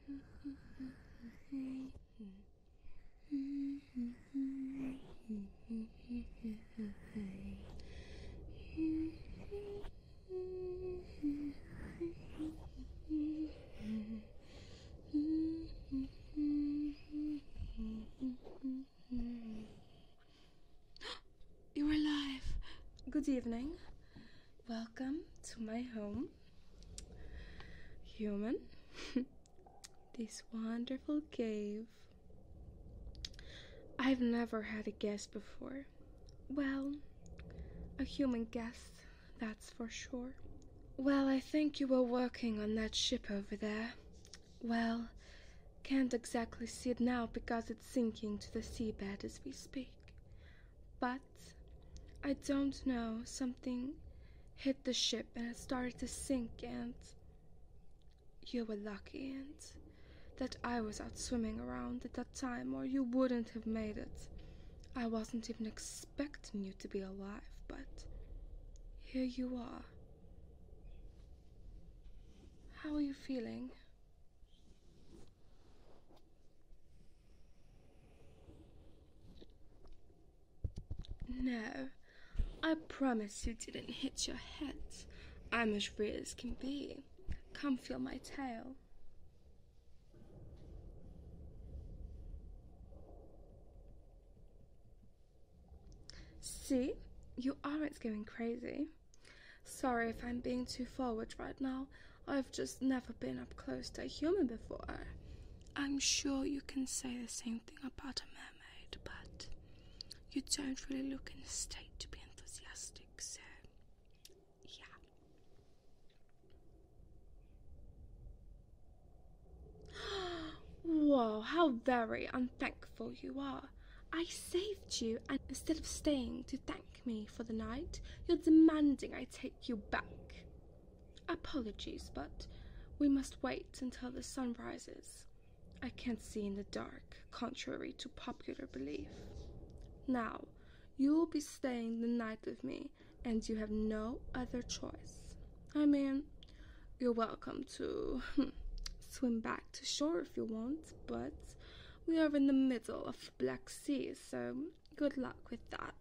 You're alive. Good evening. Welcome to my home. Human. This wonderful cave. I've never had a guest before. Well, a human guest, that's for sure. Well, I think you were working on that ship over there. Well, can't exactly see it now because it's sinking to the seabed as we speak. But I don't know, something hit the ship and it started to sink, and you were lucky and that I was out swimming around at that time, or you wouldn't have made it. I wasn't even expecting you to be alive, but here you are. How are you feeling? No, I promise you didn't hit your head. I'm as real as can be. Come feel my tail. See? You aren't going crazy. Sorry if I'm being too forward right now. I've just never been up close to a human before. I'm sure you can say the same thing about a mermaid, but you don't really look in a state to be enthusiastic, so yeah. Whoa, how very unthankful you are. I saved you, and instead of staying to thank me for the night, you're demanding I take you back. Apologies, but we must wait until the sun rises. I can't see in the dark, contrary to popular belief. Now, you will be staying the night with me, and you have no other choice. I mean, you're welcome to swim back to shore if you want, but we are in the middle of the Black Sea, so good luck with that.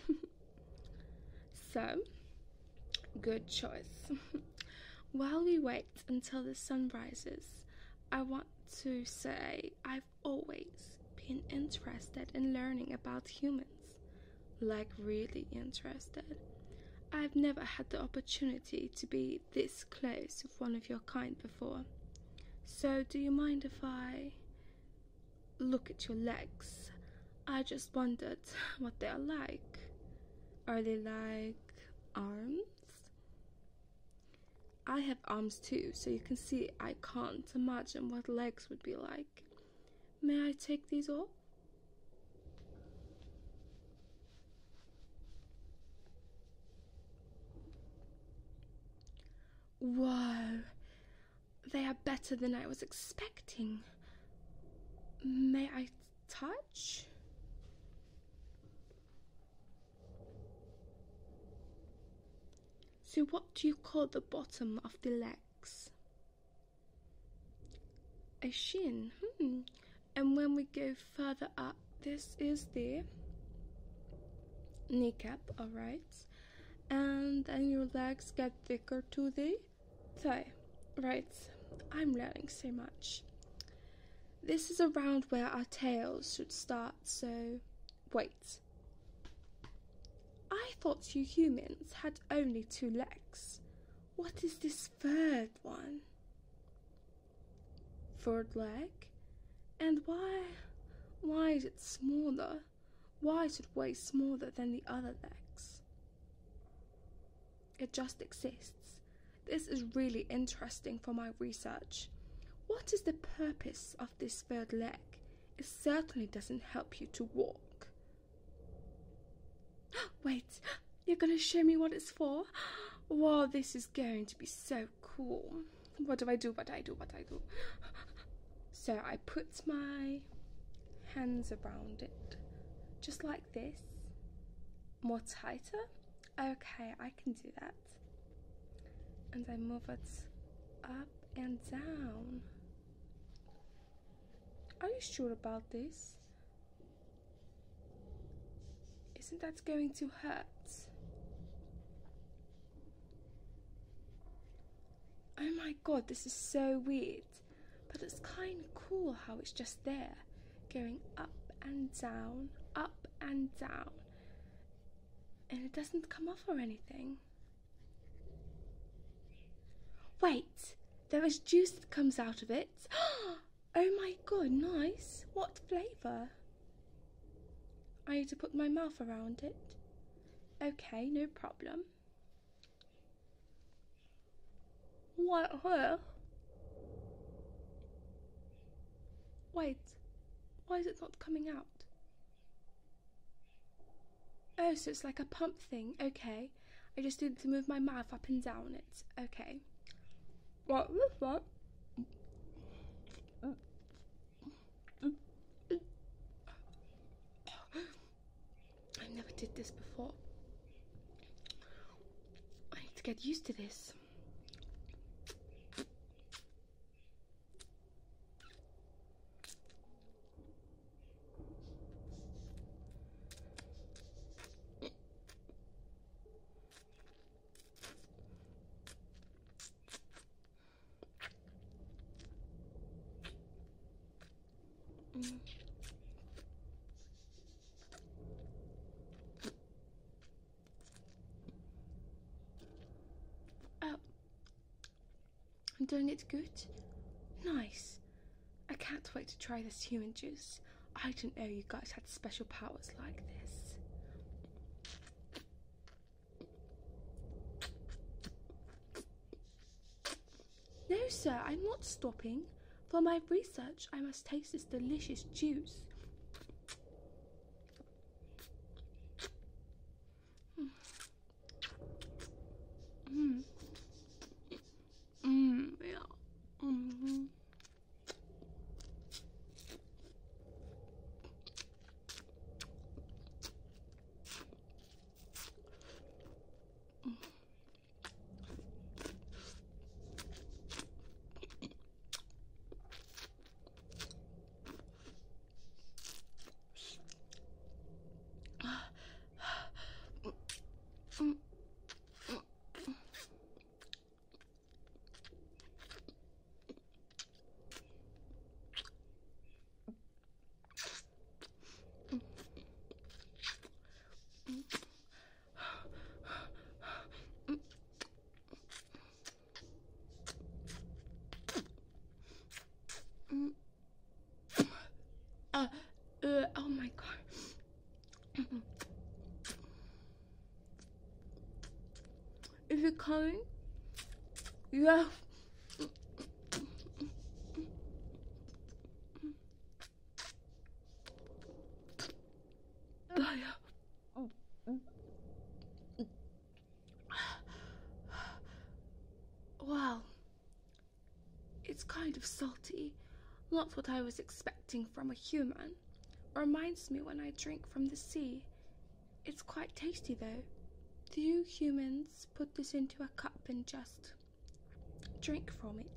So, good choice. While we wait until the sun rises, I want to say I've always been interested in learning about humans. Like, really interested. I've never had the opportunity to be this close with one of your kind before. So, do you mind if I look at your legs? I just wondered what they are like. Are they like arms? I have arms too, so you can see I can't imagine what legs would be like. May I take these off? Whoa, they are better than I was expecting. May I touch? So what do you call the bottom of the legs? A shin. And when we go further up, this is the kneecap, alright. And then your legs get thicker to the thigh. Right, I'm learning so much. This is around where our tails should start, so wait. I thought you humans had only 2 legs. What is this third one? Third leg? And why is it smaller? Why is it way smaller than the other legs? It just exists. This is really interesting for my research. What is the purpose of this third leg? It certainly doesn't help you to walk. Wait, you're gonna show me what it's for? Wow, this is going to be so cool. What do I do? So I put my hands around it, just like this. More tighter? Okay, I can do that. And I move it up and down. Are you sure about this? Isn't that going to hurt? Oh my god, this is so weird. But it's kind of cool how it's just there, going up and down, up and down. And it doesn't come off or anything. Wait, there is juice that comes out of it. Oh my god, nice. What flavour? I need to put my mouth around it. Okay, no problem. What? Huh? Wait, why is it not coming out? Oh, so it's like a pump thing. Okay, I just need to move my mouth up and down it. Okay. What was that? I never did this before. I need to get used to this. Oh, I'm doing it good. Nice. I can't wait to try this human juice. I didn't know you guys had special powers like this. No, sir, I'm not stopping. For my research, I must taste this delicious juice. Yeah. Oh my god. Is it coming? Yeah. Wow. It's kind of salty. Not what I was expecting from a human. Reminds me when I drink from the sea. It's quite tasty though. Do you humans put this into a cup and just drink from it?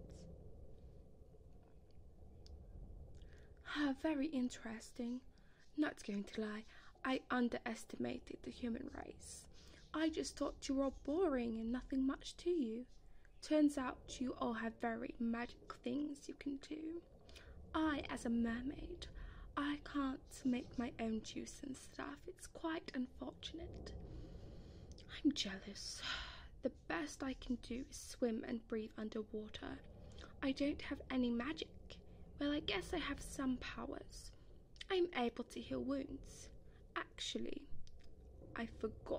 Very interesting. Not going to lie, I underestimated the human race. I just thought you were all boring and nothing much to you. Turns out you all have very magic things you can do. I, as a mermaid, I can't make my own juice and stuff. It's quite unfortunate. I'm jealous. The best I can do is swim and breathe underwater. I don't have any magic. Well, I guess I have some powers. I'm able to heal wounds. Actually, I forgot.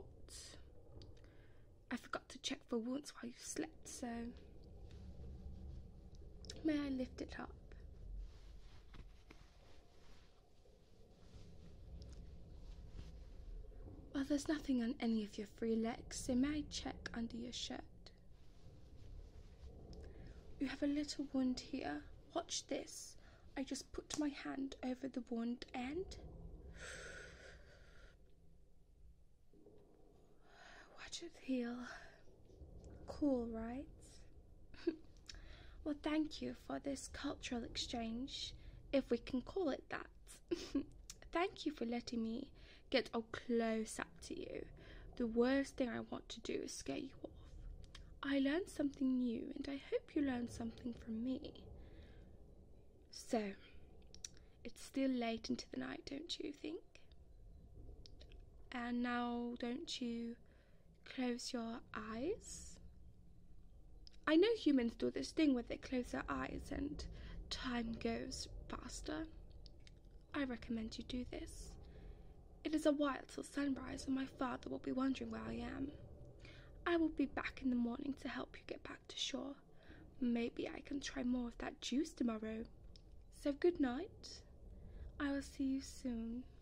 I forgot to check for wounds while you slept, so may I lift it up? Well, there's nothing on any of your free legs, so may I check under your shirt? You have a little wound here. Watch this. I just put my hand over the wound and watch it heal. Cool, right? Well, thank you for this cultural exchange. if we can call it that. Thank you for letting me get all close up to you. The worst thing I want to do is scare you off. I learned something new, and I hope you learned something from me. So, it's still late into the night, don't you think? And now, don't you close your eyes? I know humans do this thing where they close their eyes and time goes faster. I recommend you do this. It is a while till sunrise, and my father will be wondering where I am. I will be back in the morning to help you get back to shore. Maybe I can try more of that juice tomorrow. So good night. I will see you soon.